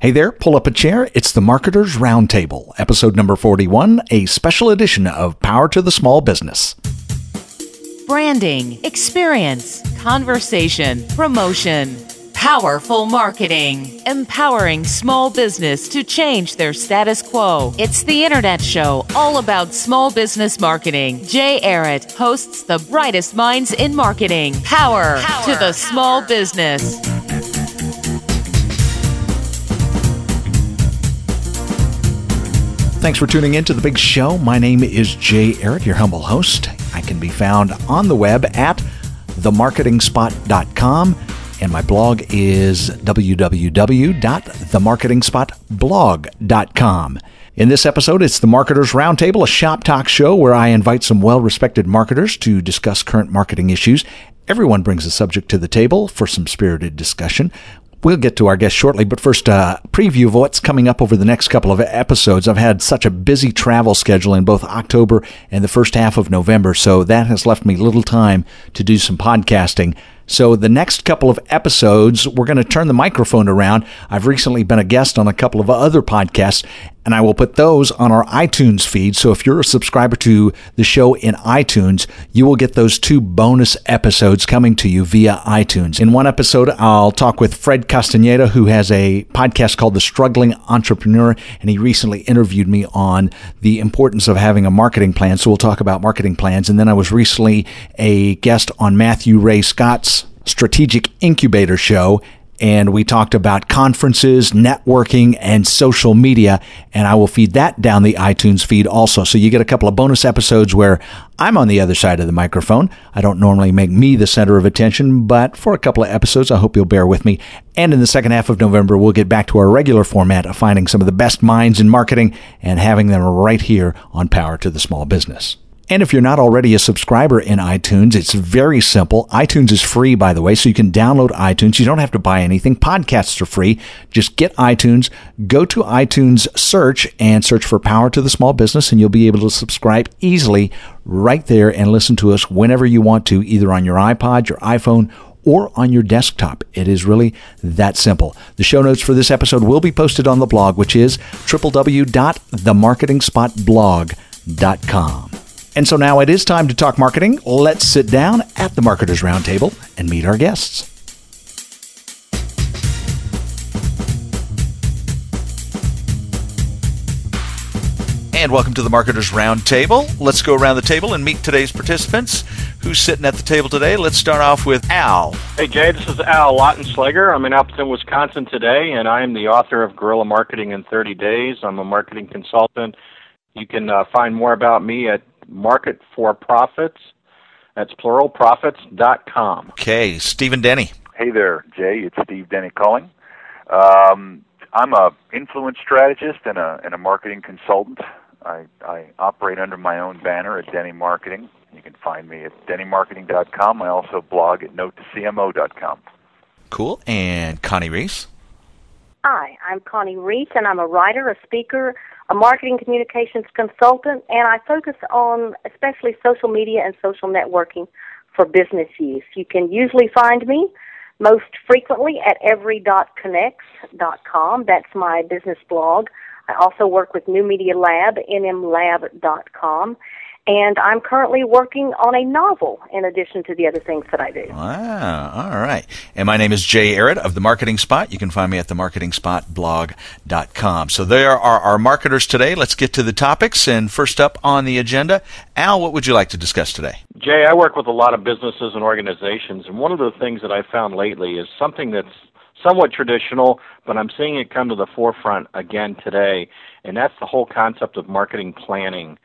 Hey there, pull up a chair. It's the Marketers Roundtable, episode number 41, a special edition of Power to the Small Business. Branding, experience, conversation, promotion, powerful marketing, empowering small business to change their status quo. It's the Internet Show, all about small business marketing. Jay Arrett hosts the brightest minds in marketing. Power to the small business. Thanks for tuning in to the big show. My name is Jay Arrett, your humble host. I can be found on the web at themarketingspot.com, and my blog is www.themarketingspotblog.com. In this episode, it's the Marketers Roundtable, a shop talk show where I invite some well-respected marketers to discuss current marketing issues. Everyone brings a subject to the table for some spirited discussion. We'll get to our guest shortly, but first, a preview of what's coming up over the next couple of episodes. I've had such a busy travel schedule in both October and the first half of November, so that has left me little time to do some podcasting. So the next couple of episodes, we're going to turn the microphone around. I've recently been a guest on a couple of other podcasts, and I will put those on our iTunes feed. So if you're a subscriber to the show in iTunes, you will get those 2 bonus episodes coming to you via iTunes. In one episode, I'll talk with Fred Castaneda, who has a podcast called The Struggling Entrepreneur, and he recently interviewed me on the importance of having a marketing plan. So we'll talk about marketing plans. And then I was recently a guest on Matthew Ray Scott's Strategic Incubator show, and we talked about conferences, networking, and social media, and I will feed that down the iTunes feed also. So you get a couple of bonus episodes where I'm on the other side of the microphone. I don't normally make me the center of attention, but for a couple of episodes, I hope you'll bear with me. And in the second half of November, we'll get back to our regular format of finding some of the best minds in marketing and having them right here on Power to the Small Business. And if you're not already a subscriber in iTunes, it's very simple. iTunes is free, by the way, so you can download iTunes. You don't have to buy anything. Podcasts are free. Just get iTunes, go to iTunes search, and search for Power to the Small Business, and you'll be able to subscribe easily right there and listen to us whenever you want to, either on your iPod, your iPhone, or on your desktop. It is really that simple. The show notes for this episode will be posted on the blog, which is www.themarketingspotblog.com. And so now it is time to talk marketing. Let's sit down at the Marketers Roundtable and meet our guests. And welcome to the Marketers Roundtable. Let's go around the table and meet today's participants. Who's sitting at the table today? Let's start off with Al. Hey, Jay, this is Al Lautenschlager. I'm in Appleton, Wisconsin today, and I am the author of Guerrilla Marketing in 30 Days. I'm a marketing consultant. You can find more about me at Market for Profits. That's plural, profits.com. Okay, Stephen Denny. Hey there, Jay. It's Steve Denny calling. I'm a influence strategist and a marketing consultant. I operate under my own banner at Denny Marketing. You can find me at dennymarketing.com. I also blog at notetocmo.com. Cool. And Connie Reese. Hi, I'm Connie Reese, and I'm a writer, a speaker, a marketing communications consultant, and I focus on especially social media and social networking for business use. You can usually find me most frequently at every.connects.com. That's my business blog. I also work with New Media Lab, nmlab.com. And I'm currently working on a novel in addition to the other things that I do. Wow. All right. And my name is Jay Arrett of The Marketing Spot. You can find me at themarketingspotblog.com. So there are our marketers today. Let's get to the topics. And first up on the agenda, Al, what would you like to discuss today? Jay, I work with a lot of businesses and organizations, and one of the things that I've found lately is something that's somewhat traditional, but I'm seeing it come to the forefront again today, and that's the whole concept of marketing planning.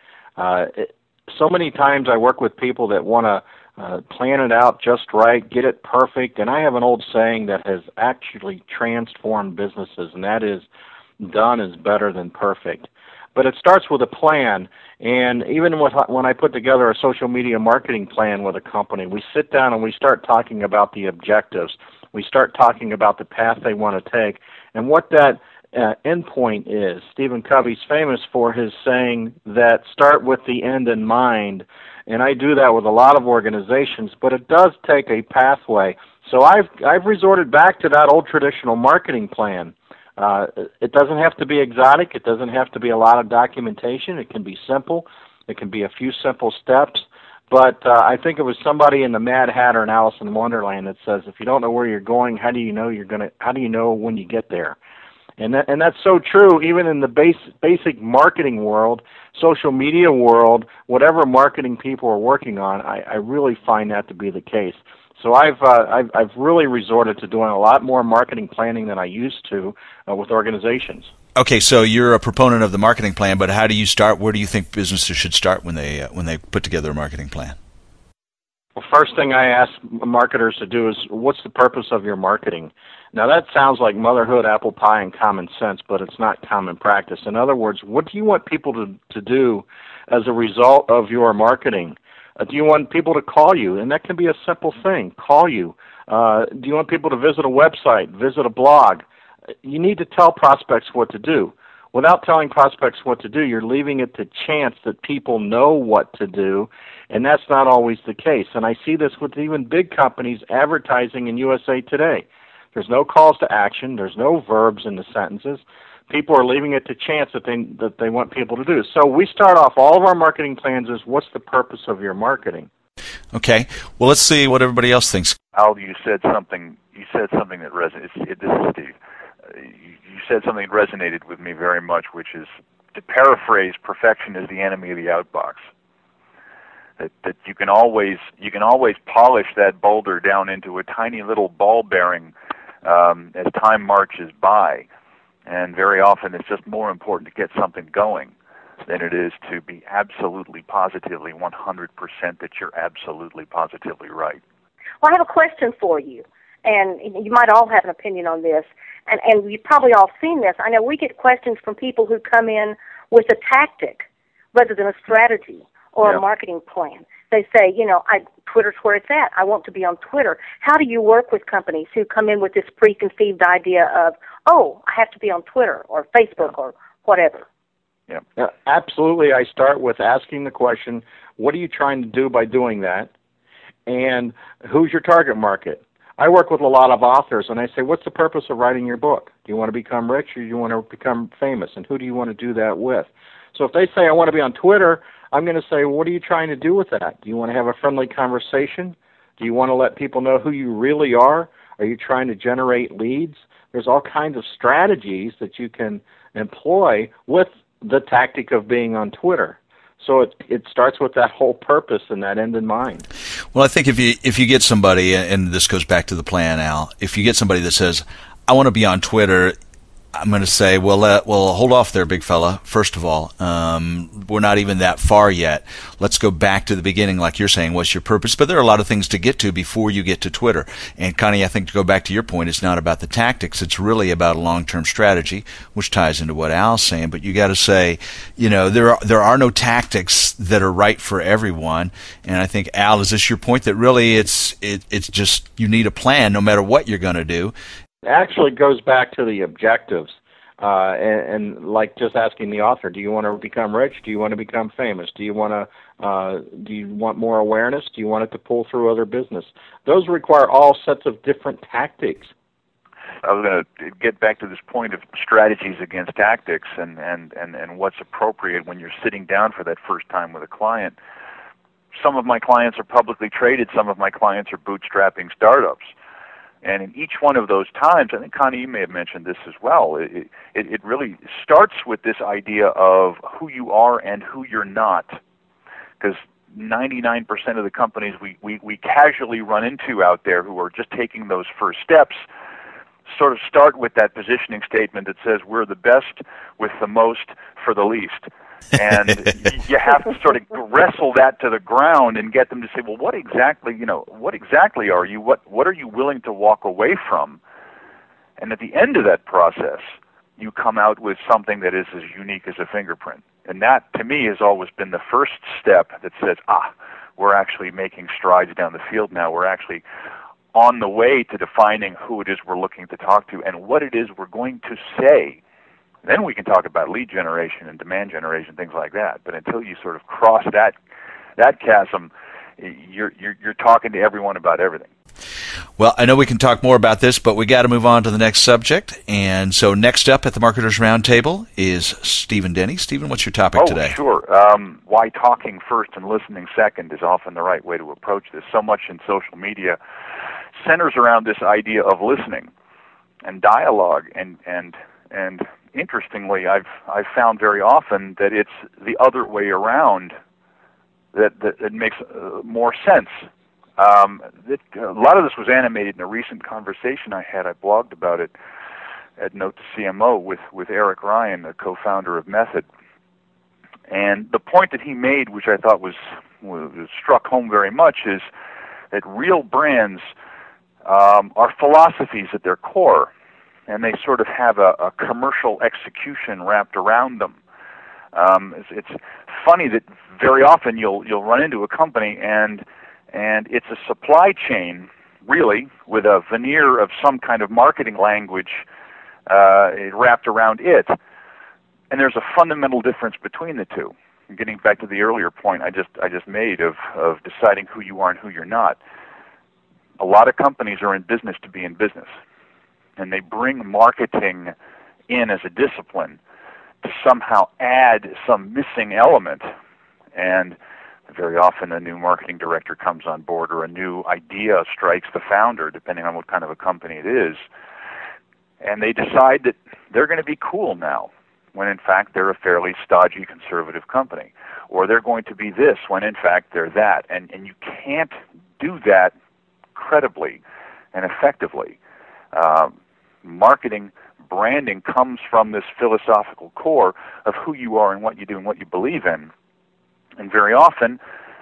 So many times I work with people that want to plan it out just right, get it perfect, and I have an old saying that has actually transformed businesses, and that is, done is better than perfect. But it starts with a plan, and even when I put together a social media marketing plan with a company, we sit down and we start talking about the objectives. We start talking about the path they want to take, and what that endpoint is. Stephen Covey's famous for his saying that start with the end in mind, and I do that with a lot of organizations, but it does take a pathway. So I've resorted back to that old traditional marketing plan. It doesn't have to be exotic. It doesn't have to be a lot of documentation. It can be simple. It can be a few simple steps. But I think it was somebody in the Mad Hatter and Alice in Wonderland that says, if you don't know where you're going, how do you know how do you know when you get there? And that's so true even in the basic marketing world, social media world, whatever marketing people are working on, I really find that to be the case. So I've really resorted to doing a lot more marketing planning than I used to with organizations. Okay, so you're a proponent of the marketing plan, but how do you start? Where do you think businesses should start when they put together a marketing plan? Well, first thing I ask marketers to do is, what's the purpose of your marketing? Now, that sounds like motherhood, apple pie, and common sense, but it's not common practice. In other words, what do you want people to do as a result of your marketing? Do you want people to call you? And that can be a simple thing, call you. Do you want people to visit a website, visit a blog? You need to tell prospects what to do. Without telling prospects what to do, you're leaving it to chance that people know what to do, and that's not always the case. And I see this with even big companies advertising in USA Today. There's no calls to action. There's no verbs in the sentences. People are leaving it to chance that they want people to do. So we start off all of our marketing plans as, what's the purpose of your marketing? Okay. Well, let's see what everybody else thinks. Al, you said something that resonates. This is Steve. You said something that resonated with me very much, which is, to paraphrase, perfection is the enemy of the outbox. That you can always polish that boulder down into a tiny little ball bearing as time marches by, and very often it's just more important to get something going than it is to be absolutely positively 100% that you're absolutely positively right. Well, I have a question for you, and you might all have an opinion on this, and you've probably all seen this. I know we get questions from people who come in with a tactic rather than a strategy or a marketing plan. They say, Twitter's where it's at. I want to be on Twitter. How do you work with companies who come in with this preconceived idea of, I have to be on Twitter or Facebook or whatever? Yeah, absolutely. I start with asking the question, what are you trying to do by doing that? And who's your target market? I work with a lot of authors, and I say, what's the purpose of writing your book? Do you want to become rich, or do you want to become famous? And who do you want to do that with? So if they say, I want to be on Twitter, I'm going to say, what are you trying to do with that? Do you want to have a friendly conversation? Do you want to let people know who you really are? Are you trying to generate leads? There's all kinds of strategies that you can employ with the tactic of being on Twitter. So it starts with that whole purpose and that end in mind. Well, I think if you get somebody, and this goes back to the plan, Al, if you get somebody that says, I want to be on Twitter, I'm going to say, well, hold off there, big fella. First of all, we're not even that far yet. Let's go back to the beginning, like you're saying. What's your purpose? But there are a lot of things to get to before you get to Twitter. And Connie, I think to go back to your point, it's not about the tactics. It's really about a long-term strategy, which ties into what Al's saying. But you got to say, there are no tactics that are right for everyone. And I think, Al, is this your point, that really it's just you need a plan no matter what you're going to do? Actually goes back to the objectives, and like just asking the author, do you want to become rich? Do you want to become famous? Do you want more awareness? Do you want it to pull through other business? Those require all sets of different tactics. I was going to get back to this point of strategies against tactics and what's appropriate when you're sitting down for that first time with a client. Some of my clients are publicly traded. Some of my clients are bootstrapping startups. And in each one of those times, I think, Connie, you may have mentioned this as well, it really starts with this idea of who you are and who you're not. Because 99% of the companies we casually run into out there who are just taking those first steps sort of start with that positioning statement that says we're the best with the most for the least. And you have to sort of wrestle that to the ground and get them to say, well, what exactly are you? What are you willing to walk away from? And at the end of that process, you come out with something that is as unique as a fingerprint. And that, to me, has always been the first step that says, we're actually making strides down the field now. We're actually on the way to defining who it is we're looking to talk to and what it is we're going to say. Then we can talk about lead generation and demand generation, things like that. But until you sort of cross that chasm, you're talking to everyone about everything. Well, I know we can talk more about this, but we got to move on to the next subject. And so next up at the Marketers Roundtable is Stephen Denny. Stephen, what's your topic today? Oh, sure. Why talking first and listening second is often the right way to approach this. So much in social media centers around this idea of listening and dialogue, and interestingly, I've found very often that it's the other way around that makes more sense. A lot of this was animated in a recent conversation I had. I blogged about it at Note to CMO with Eric Ryan, the co-founder of Method. And the point that he made, which I thought was struck home very much, is that real brands are philosophies at their core, and they sort of have a commercial execution wrapped around them. It's funny that very often you'll run into a company and it's a supply chain, really, with a veneer of some kind of marketing language wrapped around it. And there's a fundamental difference between the two. And getting back to the earlier point I just made of deciding who you are and who you're not. A lot of companies are in business to be in business, and they bring marketing in as a discipline to somehow add some missing element. And very often a new marketing director comes on board, or a new idea strikes the founder, depending on what kind of a company it is, and they decide that they're going to be cool now, when in fact they're a fairly stodgy conservative company. Or they're going to be this, when in fact they're that. And you can't do that credibly and effectively. Marketing, branding comes from this philosophical core of who you are and what you do and what you believe in. And very often,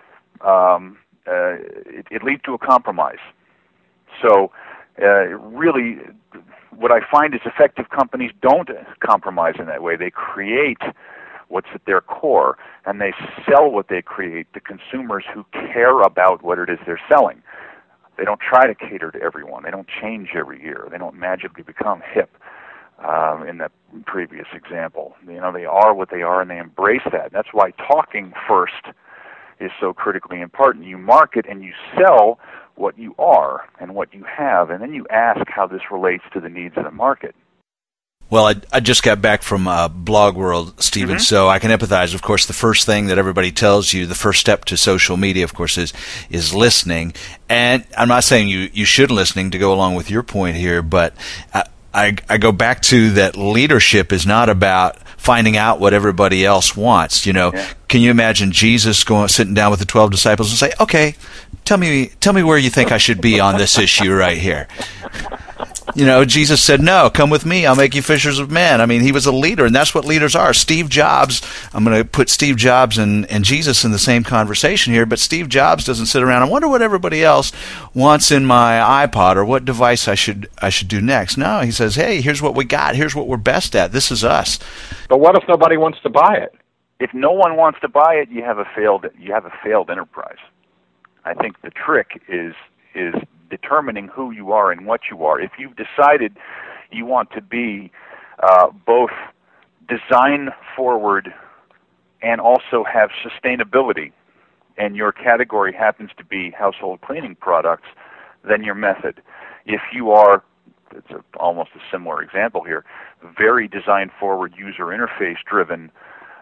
it leads to a compromise. So really, what I find is effective companies don't compromise in that way. They create what's at their core, and they sell what they create to consumers who care about what it is they're selling. They don't try to cater to everyone. They don't change every year. They don't magically become hip. In that previous example, they are what they are, and they embrace that. And that's why talking first is so critically important. You market and you sell what you are and what you have, and then you ask how this relates to the needs of the market. Well, I just got back from Blog World, Stephen, so I can empathize. Of course, the first thing that everybody tells you, the first step to social media, of course, is listening. And I'm not saying you should listening to go along with your point here, but I go back to that leadership is not about finding out what everybody else wants. Can you imagine Jesus sitting down with the 12 disciples and say, "Okay, tell me where you think I should be on this issue right here." Jesus said, "No, come with me. I'll make you fishers of men." I mean, he was a leader, and that's what leaders are. Steve Jobs, I'm going to put Steve Jobs and Jesus in the same conversation here, but Steve Jobs doesn't sit around and wonder what everybody else wants in my iPod or what device I should do next. No, he says, "Hey, here's what we got. Here's what we're best at. This is us." But what if nobody wants to buy it? If no one wants to buy it, you have a failed enterprise. I think the trick is determining who you are and what you are. If you've decided you want to be both design forward and also have sustainability, and your category happens to be household cleaning products, then your Method. If you are, it's almost a similar example here, very design forward, user interface driven,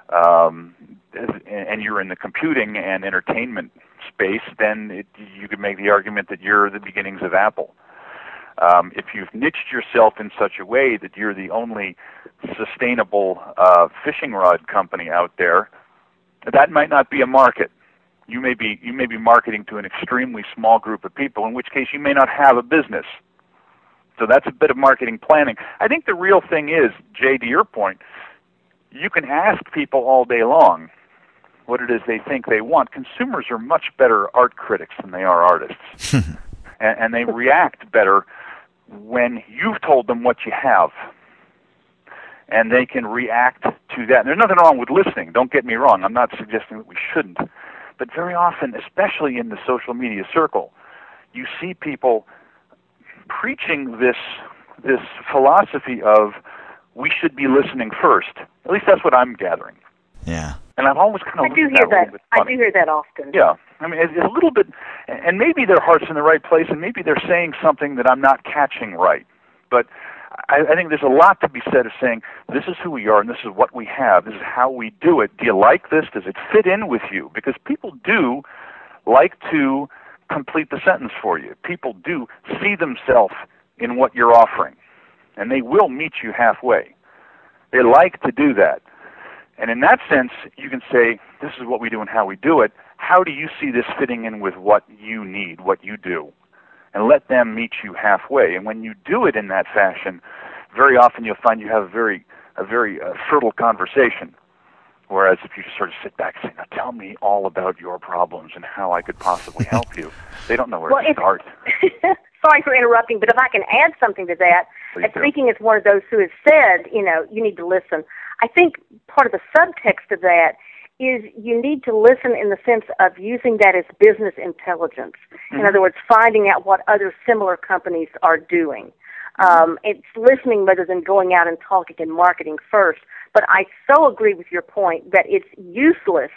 and you're in the computing and entertainment space, then you could make the argument that you're the beginnings of Apple. If you've niched yourself in such a way that you're the only sustainable fishing rod company out there, that might not be a market. You may be marketing to an extremely small group of people, in which case you may not have a business. So that's a bit of marketing planning. I think the real thing is, Jay, to your point, you can ask people all day long what it is they think they want. Consumers are much better art critics than they are artists. and they react better when you've told them what you have. And they can react to that. And there's nothing wrong with listening. Don't get me wrong. I'm not suggesting that we shouldn't. But very often, especially in the social media circle, you see people preaching this philosophy of we should be listening first. At least that's what I'm gathering. Yeah. And I've always kind of I do hear that. I do hear that often. Yeah. I mean, it's a little bit, and maybe their heart's in the right place, and maybe they're saying something that I'm not catching right. But I think there's a lot to be said of saying, this is who we are, and this is what we have. This is how we do it. Do you like this? Does it fit in with you? Because people do like to complete the sentence for you. People do see themselves in what you're offering, and they will meet you halfway. They like to do that. And in that sense, you can say, this is what we do and how we do it. How do you see this fitting in with what you need, what you do? And let them meet you halfway. And when you do it in that fashion, very often you'll find you have a very fertile conversation. Whereas if you just sort of sit back and say, now tell me all about your problems and how I could possibly help you, they don't know where to start. Sorry for interrupting, but if I can add something to that, and speaking as one of those who has said, you need to listen, I think part of the subtext of that is you need to listen in the sense of using that as business intelligence. In other words, finding out what other similar companies are doing. It's listening rather than going out and talking and marketing first. But I so agree with your point that it's useless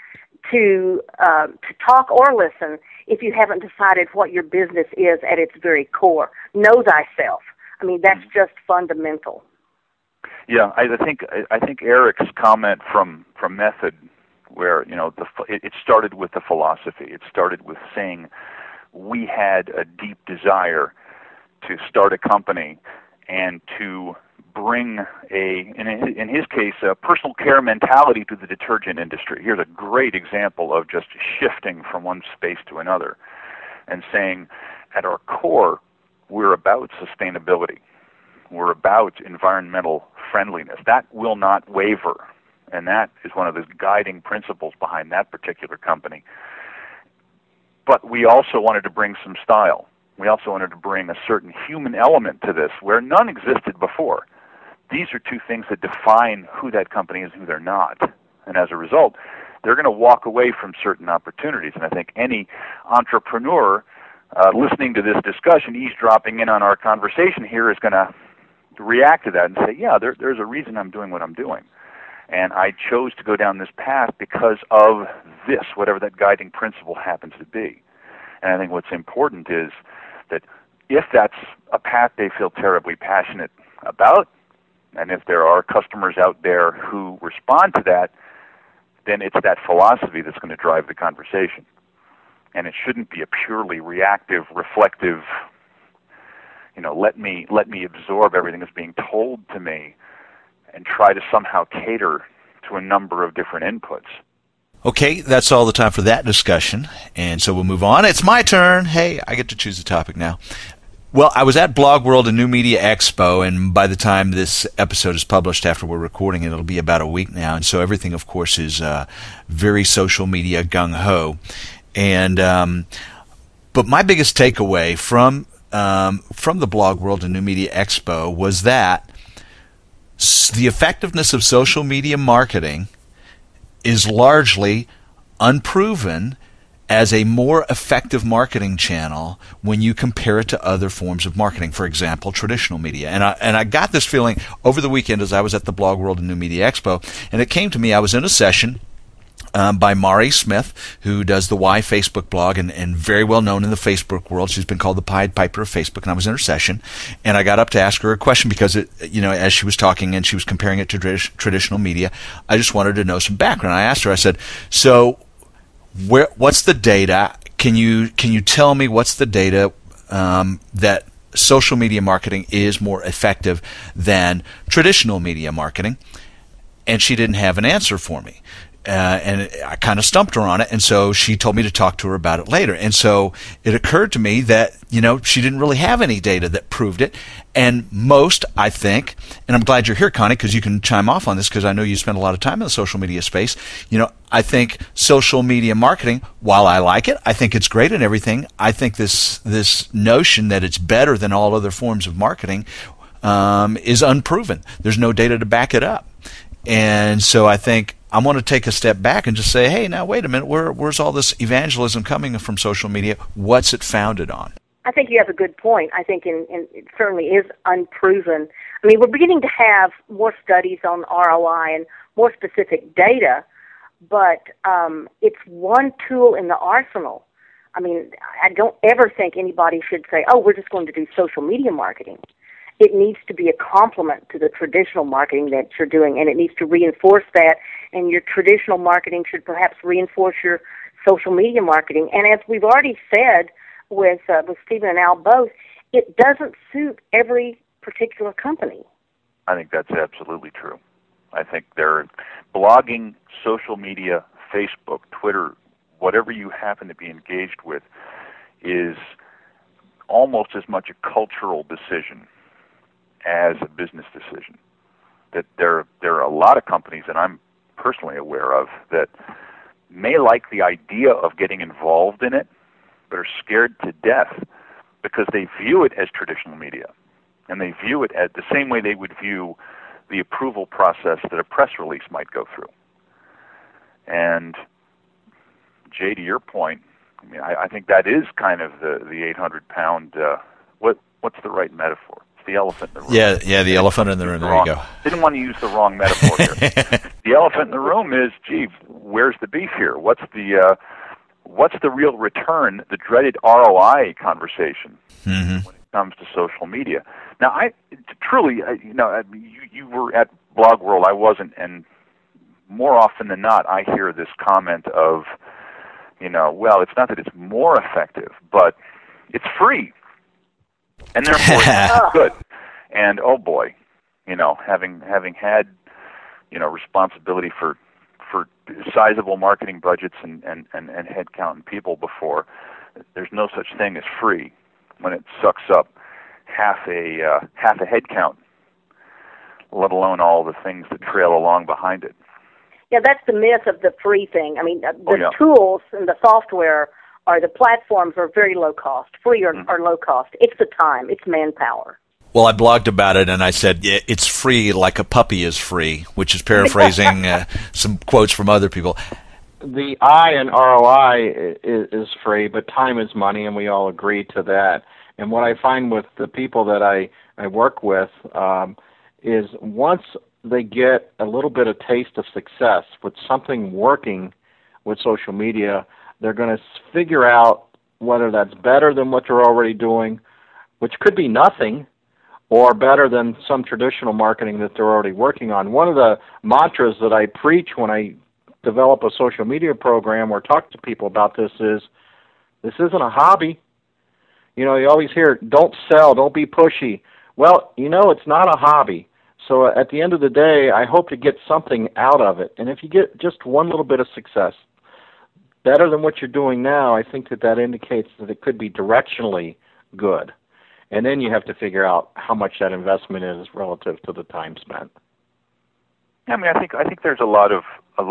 to talk or listen if you haven't decided what your business is at its very core. Know thyself. I mean, that's just fundamental. Yeah, I think Eric's comment from Method, where it started with the philosophy. It started with saying we had a deep desire to start a company and to bring in his case, a personal care mentality to the detergent industry. Here's a great example of just shifting from one space to another and saying, at our core, we're about sustainability. We're about environmental friendliness. That will not waver, and that is one of the guiding principles behind that particular company. But we also wanted to bring some style. We also wanted to bring a certain human element to this where none existed before. These are two things that define who that company is and who they're not. And as a result, they're going to walk away from certain opportunities. And I think any entrepreneur listening to this discussion, eavesdropping in on our conversation here, is going to react to that and say, yeah, there's a reason I'm doing what I'm doing. And I chose to go down this path because of this, whatever that guiding principle happens to be. And I think what's important is that if that's a path they feel terribly passionate about, and if there are customers out there who respond to that, then it's that philosophy that's going to drive the conversation. And it shouldn't be a purely reactive, reflective, let me absorb everything that's being told to me and try to somehow cater to a number of different inputs. Okay, that's all the time for that discussion, and so we'll move on. It's my turn. Hey, I get to choose the topic now. Well, I was at Blog World and New Media Expo, and by the time this episode is published after we're recording it, it'll be about a week now, and so everything, of course, is very social media gung-ho. And but my biggest takeaway from the Blog World and New Media Expo was that the effectiveness of social media marketing is largely unproven as a more effective marketing channel when you compare it to other forms of marketing, for example, traditional media. And I got this feeling over the weekend as I was at the Blog World and New Media Expo, and it came to me. I was in a session by Mari Smith, who does the Why Facebook blog and very well known in the Facebook world. She's been called the Pied Piper of Facebook, and I was in her session, and I got up to ask her a question because, as she was talking and she was comparing it to traditional media, I just wanted to know some background. I asked her, I said, so what's the data? Can you tell me what's the data that social media marketing is more effective than traditional media marketing? And she didn't have an answer for me. And I kind of stumped her on it, and so she told me to talk to her about it later. And so it occurred to me that, she didn't really have any data that proved it. And most, I think, and I'm glad you're here, Connie, because you can chime off on this because I know you spend a lot of time in the social media space. I think social media marketing, while I like it, I think it's great and everything, I think this notion that it's better than all other forms of marketing is unproven. There's no data to back it up. And so I think I'm going to take a step back and just say, hey, now wait a minute, where's all this evangelism coming from social media? What's it founded on? I think you have a good point. I think it certainly is unproven. I mean, we're beginning to have more studies on ROI and more specific data, but it's one tool in the arsenal. I mean, I don't ever think anybody should say, oh, we're just going to do social media marketing. It needs to be a complement to the traditional marketing that you're doing, and it needs to reinforce that, and your traditional marketing should perhaps reinforce your social media marketing. And as we've already said with Stephen and Al both, it doesn't suit every particular company. I think that's absolutely true. I think blogging, social media, Facebook, Twitter, whatever you happen to be engaged with is almost as much a cultural decision as a business decision. That there are a lot of companies that I'm personally aware of that may like the idea of getting involved in it, but are scared to death because they view it as traditional media. And they view it as the same way they would view the approval process that a press release might go through. And Jay, to your point, I mean, I think that is kind of the 800-pound. What's the right metaphor? It's the elephant in the room. Yeah, the elephant in the room. There you go. Didn't want to use the wrong metaphor here. The elephant in the room is, gee, where's the beef here? What's the real return? The dreaded ROI conversation when it comes to social media. Now, you were at Blog World. I wasn't, and more often than not, I hear this comment of, well, it's not that it's more effective, but it's free, and therefore it's good. And oh boy, having had responsibility for sizable marketing budgets and headcount and people before, there's no such thing as free when it sucks up half a headcount, let alone all the things that trail along behind it. Yeah, that's the myth of the free thing. I mean, tools and the software or the platforms are very low cost, free or low cost. It's the time, it's manpower. Well, I blogged about it, and I said, it's free like a puppy is free, which is paraphrasing some quotes from other people. The I in ROI is free, but time is money, and we all agree to that. And what I find with the people that I work with is once they get a little bit of taste of success with something working with social media, they're going to figure out whether that's better than what they're already doing, which could be nothing, or better than some traditional marketing that they're already working on. One of the mantras that I preach when I develop a social media program or talk to people about this is, this isn't a hobby. You always hear, don't sell, don't be pushy. Well, it's not a hobby. So at the end of the day, I hope to get something out of it. And if you get just one little bit of success, better than what you're doing now, I think that indicates that it could be directionally good. And then you have to figure out how much that investment is relative to the time spent. I mean, I think there's a lot of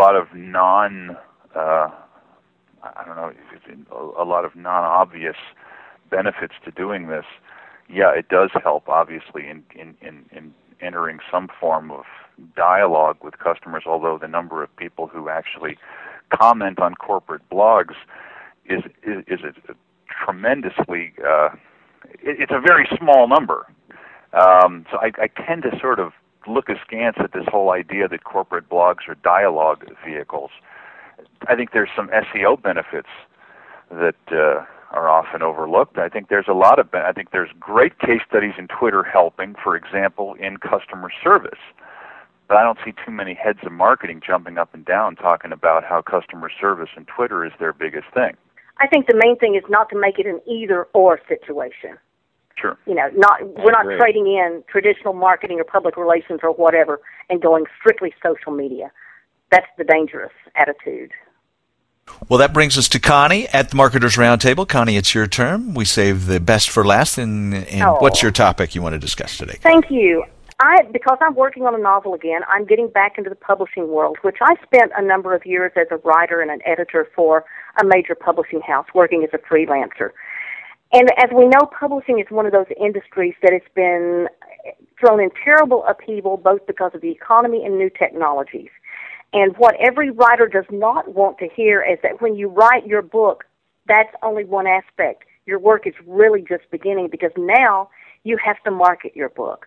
non-obvious benefits to doing this. Yeah, it does help, obviously, in entering some form of dialogue with customers, although the number of people who actually comment on corporate blogs is a tremendously it's a very small number. So I tend to sort of look askance at this whole idea that corporate blogs are dialogue vehicles. I think there's some SEO benefits that are often overlooked. I think there's there's great case studies in Twitter helping, for example, in customer service. But I don't see too many heads of marketing jumping up and down talking about how customer service and Twitter is their biggest thing. I think the main thing is not to make it an either-or situation. Sure. We're not trading in traditional marketing or public relations or whatever and going strictly social media. That's the dangerous attitude. Well, that brings us to Connie at the Marketers Roundtable. Connie, it's your turn. We save the best for last. And what's your topic you want to discuss today? Thank you. Because I'm working on a novel again, I'm getting back into the publishing world, which I spent a number of years as a writer and an editor for a major publishing house, working as a freelancer. And as we know, publishing is one of those industries that has been thrown in terrible upheaval, both because of the economy and new technologies. And what every writer does not want to hear is that when you write your book, that's only one aspect. Your work is really just beginning because now you have to market your book.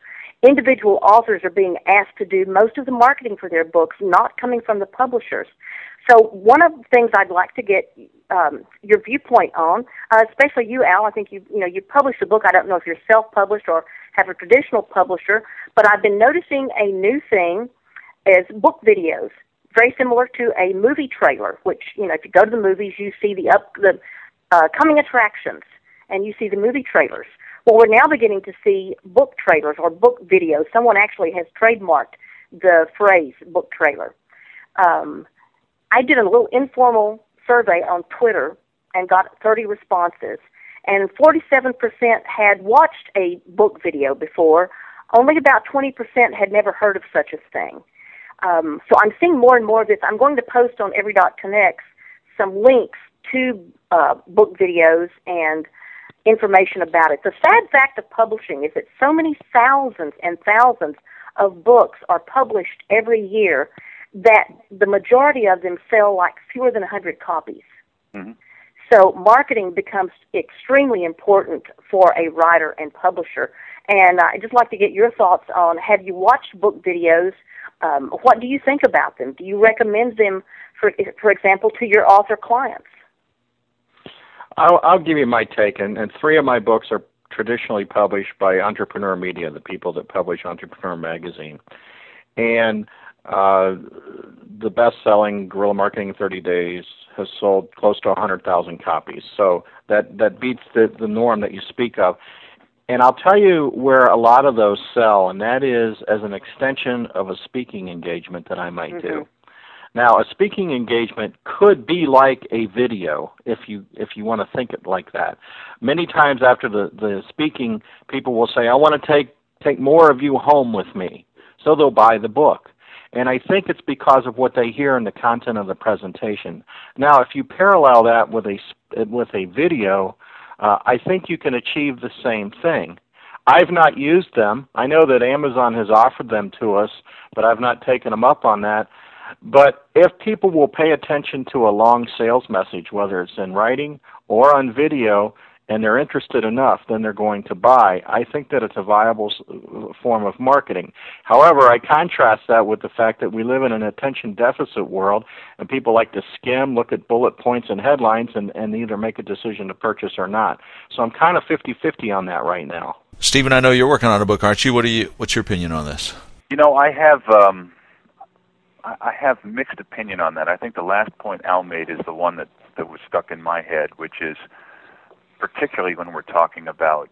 individual authors are being asked to do most of the marketing for their books, not coming from the publishers. So one of the things I'd like to get your viewpoint on, especially you, Al. I think you published a book. I don't know if you're self-published or have a traditional publisher, but I've been noticing a new thing is book videos, very similar to a movie trailer. Which if you go to the movies, you see the coming attractions, and you see the movie trailers. Well, we're now beginning to see book trailers or book videos. Someone actually has trademarked the phrase book trailer. I did a little informal survey on Twitter and got 30 responses, and 47% had watched a book video before. Only about 20% had never heard of such a thing. So I'm seeing more and more of this. I'm going to post on Every.Connects some links to book videos and information about it. The sad fact of publishing is that so many thousands and thousands of books are published every year that the majority of them sell like fewer than 100 copies. Mm-hmm. So marketing becomes extremely important for a writer and publisher. And I'd just like to get your thoughts on, have you watched book videos? What do you think about them? Do you recommend them, for example, to your author clients? I'll give you my take, and 3 of my books are traditionally published by Entrepreneur Media, the people that publish Entrepreneur Magazine. And the best-selling Guerrilla Marketing in 30 Days has sold close to 100,000 copies. So that beats the norm that you speak of. And I'll tell you where a lot of those sell, and that is as an extension of a speaking engagement that I might do. Now, a speaking engagement could be like a video if you want to think it like that. Many times after the speaking, people will say, I want to take more of you home with me. So they'll buy the book. And I think it's because of what they hear in the content of the presentation. Now, if you parallel that with a video, I think you can achieve the same thing. I've not used them. I know that Amazon has offered them to us, but I've not taken them up on that. But if people will pay attention to a long sales message, whether it's in writing or on video, and they're interested enough, then they're going to buy. I think that it's a viable form of marketing. However, I contrast that with the fact that we live in an attention deficit world, and people like to skim, look at bullet points and headlines, and either make a decision to purchase or not. So I'm kind of 50-50 on that right now. Stephen, I know you're working on a book, aren't you? What's your opinion on this? I have mixed opinion on that. I think the last point Al made is the one that was stuck in my head, which is particularly when we're talking about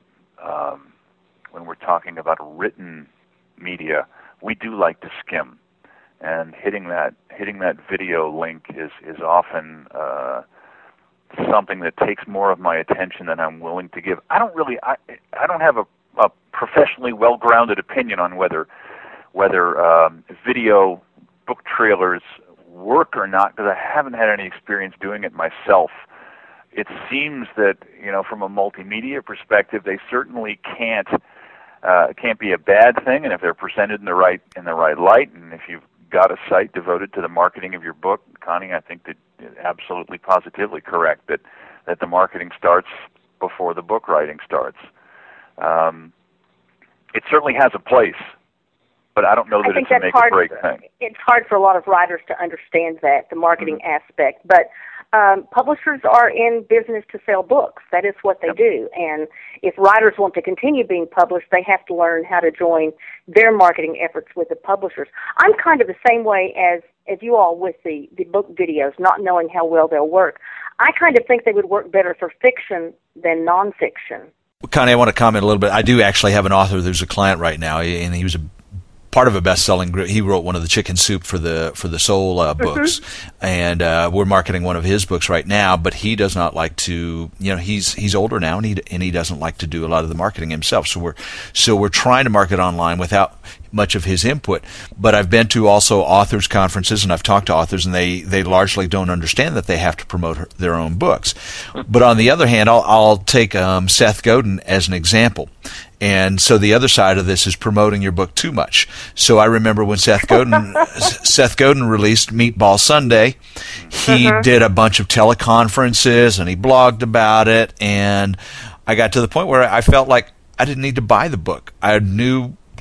written media, we do like to skim, and hitting that video link is often something that takes more of my attention than I'm willing to give. I don't have a professionally well-grounded opinion on whether video book trailers work or not, because I haven't had any experience doing it myself. It seems that, from a multimedia perspective, they certainly can't be a bad thing, and if they're presented in the right light, and if you've got a site devoted to the marketing of your book, Connie, I think that it's absolutely positively correct that the marketing starts before the book writing starts. It certainly has a place, but I don't know that it's a make or break thing. It's hard for a lot of writers to understand that, the marketing aspect, but publishers are in business to sell books. That is what they do. And if writers want to continue being published, they have to learn how to join their marketing efforts with the publishers. I'm kind of the same way as you all with the book videos, not knowing how well they'll work. I kind of think they would work better for fiction than nonfiction. Connie, I want to comment a little bit. I do actually have an author who's a client right now, and he was part of a best-selling group. He wrote one of the Chicken Soup for the Soul books, and we're marketing one of his books right now. But he does not like to, he's older now, and he doesn't like to do a lot of the marketing himself. So we're trying to market online without much of his input. But I've been to also authors conferences, and I've talked to authors, and they largely don't understand that they have to promote their own books. But on the other hand, I'll take Seth Godin as an example. And so the other side of this is promoting your book too much. So I remember when Seth Godin released Meatball Sunday, he did a bunch of teleconferences and he blogged about it. And I got to the point where I felt like I didn't need to buy the book. I knew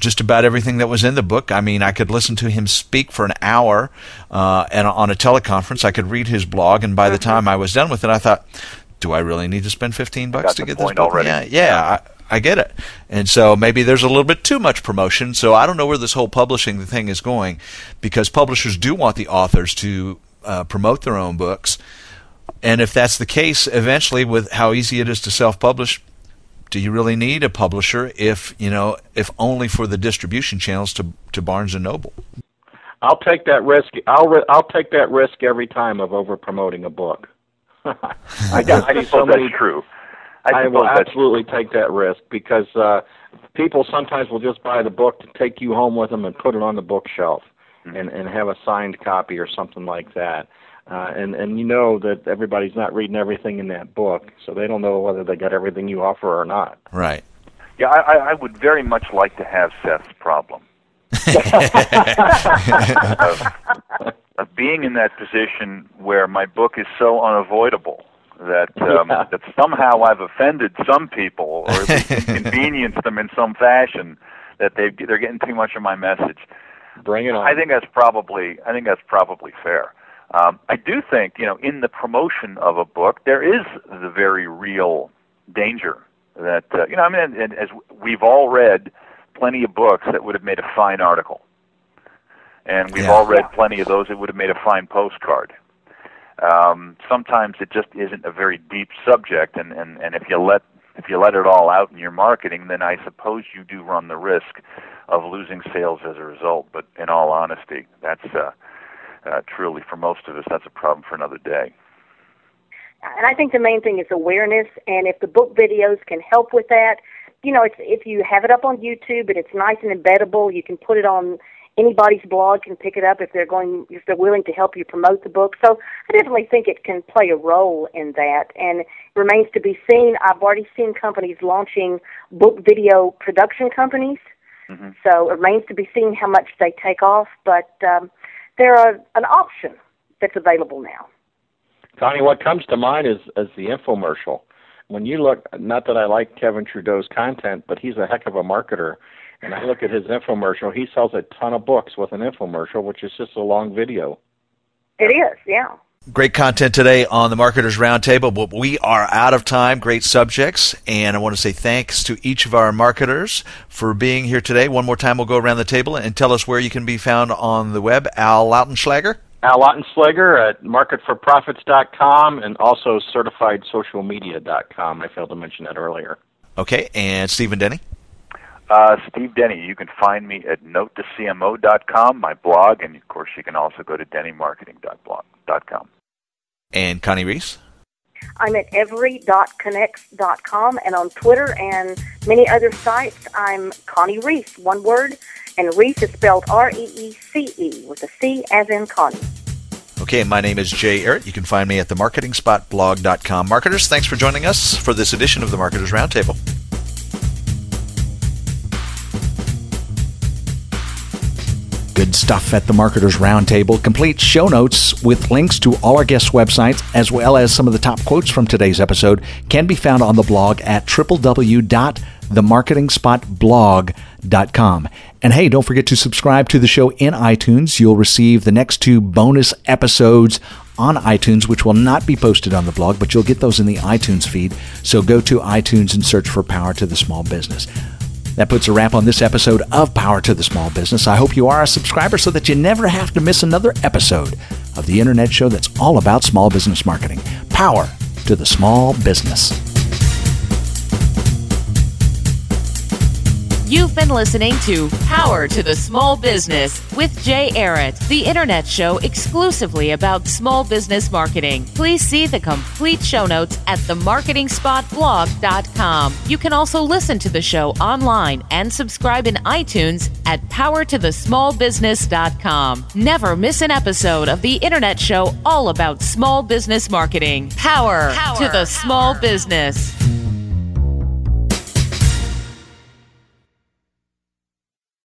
just about everything that was in the book. I mean, I could listen to him speak for an hour and on a teleconference. I could read his blog, and by the time I was done with it, I thought, do I really need to spend $15 to get this book? Already. Yeah, I get it. And so maybe there's a little bit too much promotion. So I don't know where this whole publishing thing is going, because publishers do want the authors to promote their own books. And if that's the case, eventually, with how easy it is to self-publish, do you really need a publisher if only for the distribution channels to Barnes & Noble? I'll take that risk. I'll take that risk every time of over promoting a book. I see so many. That's true. I will absolutely take that risk, because people sometimes will just buy the book to take you home with them and put it on the bookshelf and have a signed copy or something like that. And you know that everybody's not reading everything in that book, so they don't know whether they got everything you offer or not. Right. Yeah, I would very much like to have Seth's problem. of being in that position where my book is so unavoidable that that somehow I've offended some people, or at least inconvenienced them in some fashion, that they're getting too much of my message. Bring it on. I think that's probably fair. I do think, in the promotion of a book, there is the very real danger that, as we've all read plenty of books that would have made a fine article. And we've all read plenty of those that would have made a fine postcard. Sometimes it just isn't a very deep subject, and if you let it all out in your marketing, then I suppose you do run the risk of losing sales as a result. But in all honesty, that's truly, for most of us, that's a problem for another day. And I think the main thing is awareness, and if the book videos can help with that, if you have it up on YouTube and it's nice and embeddable, you can put it on anybody's blog, can pick it up if they're willing to help you promote the book. So I definitely think it can play a role in that, and it remains to be seen. I've already seen companies launching book video production companies, so it remains to be seen how much they take off, but they're an option that's available now. Connie, what comes to mind is the infomercial. When you look, not that I like Kevin Trudeau's content, but he's a heck of a marketer. And I look at his infomercial, he sells a ton of books with an infomercial, which is just a long video. It is, yeah. Great content today on the Marketers Roundtable, but we are out of time. Great subjects, and I want to say thanks to each of our marketers for being here today. One more time, we'll go around the table and tell us where you can be found on the web. Al Lautenschlager. Al Lautenschlager at marketforprofits.com and also certifiedsocialmedia.com. I failed to mention that earlier. Okay, and Stephen Denny? Steve Denny. You can find me at notetocmo.com, my blog, and of course you can also go to dennymarketing.com. And Connie Reese? I'm at every.connects.com, and on Twitter and many other sites, I'm Connie Reese, one word, and Reese is spelled R-E-E-C-E with a C as in Connie. Okay, my name is Jay Ehret. You can find me at themarketingspotblog.com. Marketers, thanks for joining us for this edition of the Marketers Roundtable. Good stuff at the Marketers Roundtable. Complete show notes with links to all our guests' websites, as well as some of the top quotes from today's episode, can be found on the blog at www.themarketingspotblog.com. And hey, don't forget to subscribe to the show in iTunes. You'll receive the next 2 bonus episodes on iTunes, which will not be posted on the blog, but you'll get those in the iTunes feed. So go to iTunes and search for Power to the Small Business. That puts a wrap on this episode of Power to the Small Business. I hope you are a subscriber so that you never have to miss another episode of the internet show that's all about small business marketing. Power to the Small Business. You've been listening to Power to the Small Business with Jay Ehret, the internet show exclusively about small business marketing. Please see the complete show notes at themarketingspotblog.com. You can also listen to the show online and subscribe in iTunes at powertothesmallbusiness.com. Never miss an episode of the internet show all about small business marketing. Power to the small business.